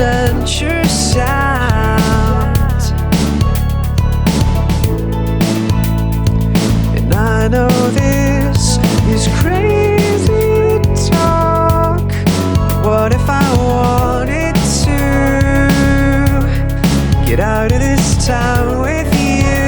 adventure sound. And I know this is crazy talk. What if I wanted to get out of this town with you?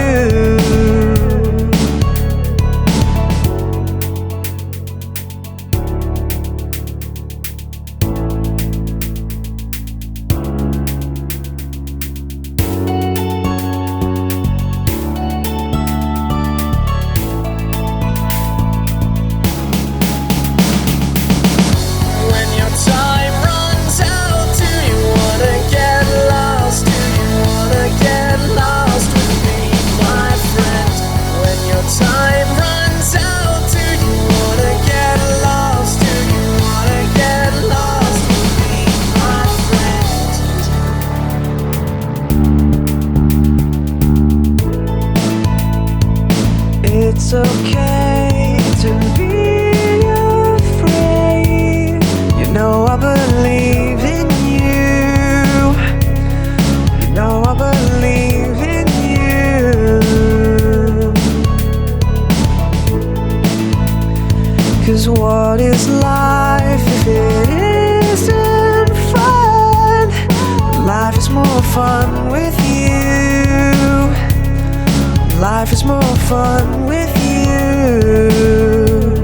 It's okay to be afraid. You know I believe in you. You know I believe in you. 'Cause what is life if it isn't fun? Life is more fun with you. Life is more fun with you.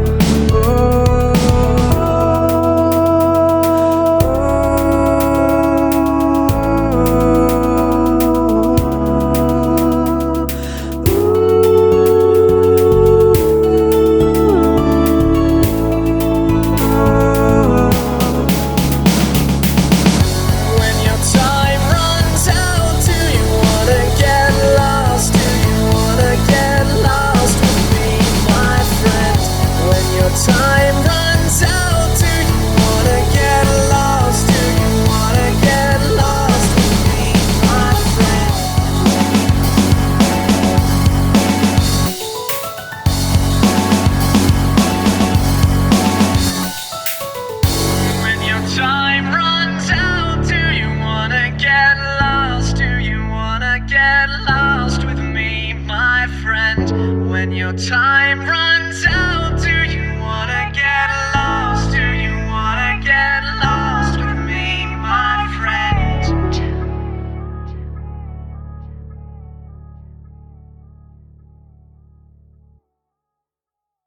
Time runs out, do you wanna get lost? Do you wanna get lost with me, my friend? When your time runs out, do you wanna get lost? Do you wanna get lost with me, my friend? When your time